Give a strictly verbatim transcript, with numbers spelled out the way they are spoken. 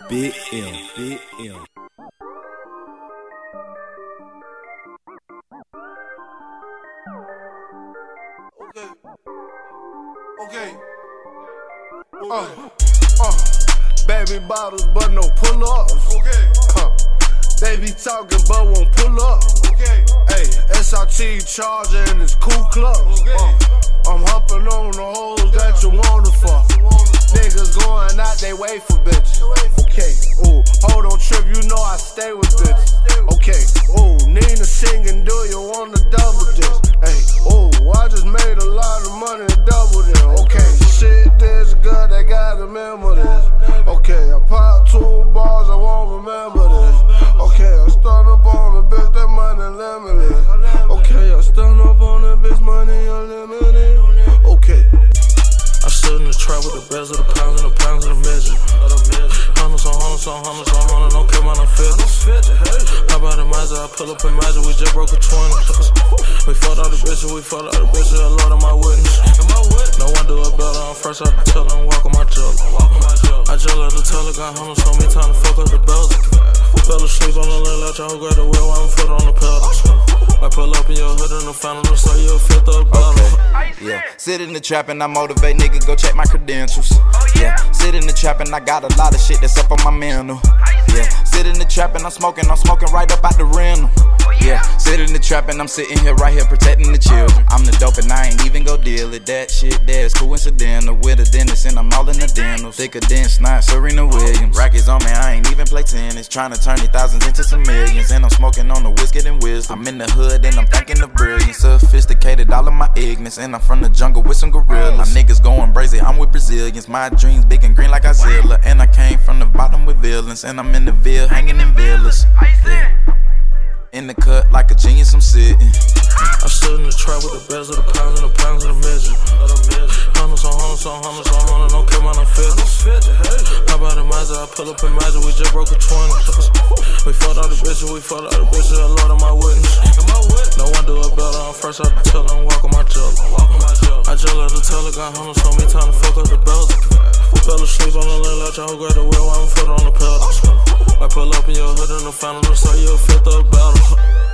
Big M, Big M. Okay. Okay. Uh, uh, baby bottles, but no pull ups. Okay. Uh, they be talking, but won't pull up. Okay. Hey, S R T Charger and it's cool clubs. Okay. Uh, I'm hopping on the hoes that you wanna fuck. Niggas going out, they wait for bitches. Okay, ooh, hold on trip, you know I stay with bitches. Okay, ooh, Nina singing, do you wanna double this? Hey, ooh, I just made a lot of money and double this. Okay, shit this good, they gotta remember this. Okay, I pop two bars, I won't remember this. Okay, I stun up on the bitch, that money limitless. Okay, I stun up on the bitch, money unlimited. Okay. I stood in the trap with the bells of the pounds and the pounds of the measure. Hundreds on hundreds on hundreds on hundreds, don't care about no figures. How about the Mazda? I pull up in Mazda, we just broke a twenty. We fought all the bitches, we fought all the bitches, a Lord of my witness. No one do it better, I'm fresh out the tiller and walk on my jello. I jello the teller, got hundreds on me, time to fuck up the bells. Fell asleep on the lane, let y'all grab the wheel while I'm foot on the pedal. I pull up in your hood in the final, so you a fifth of a bottle. Yeah, sit in the trap and I motivate nigga, go check my credentials. Yeah, sit in the trap and I got a lot of shit that's up on my mental. Yeah, sit in the trap and I'm smoking, I'm smoking right up out the rental. Yeah, sit in the trap and I'm sitting here right here protecting the children. I'm the dope and I ain't even go deal it. That shit there is coincidental. With a dentist and I'm all in the dental. Thicker than snot, Serena Williams. Rackets on me, I ain't even play tennis. Trying to turn these thousands into some millions. And I'm smoking on the whiskey and wisdom. I'm in the hood and I'm thinking of brilliance. Sophisticated, all of my ignorance. And I'm from the jungle with some gorillas. My niggas going brazy, I'm with Brazilians. My dreams big and green like Godzilla. And I came from the bottom with villains. And I'm in the Ville, hanging in villas. Yeah. In the cut like a genius, I'm sitting. I stood in the trap with the bells of the pounds and the pounds of the measure. Hundreds on hundreds on hundreds on hundreds, don't care about no figures. How about the Mazda? I pull up in Mazda, we just broke a twenty. We fought all the bitches, we fought all the bitches, a Lord of my witness. No one do it better, I'm fresh out the tiller and walk on my jello. I jello the teller, got hundreds on me, time to fuck up the bells. Fell asleep on the lane, let y'all grab the wheel while I'm foot on the pedal. I pull up in your hood in the final, so you a fifth of a battle.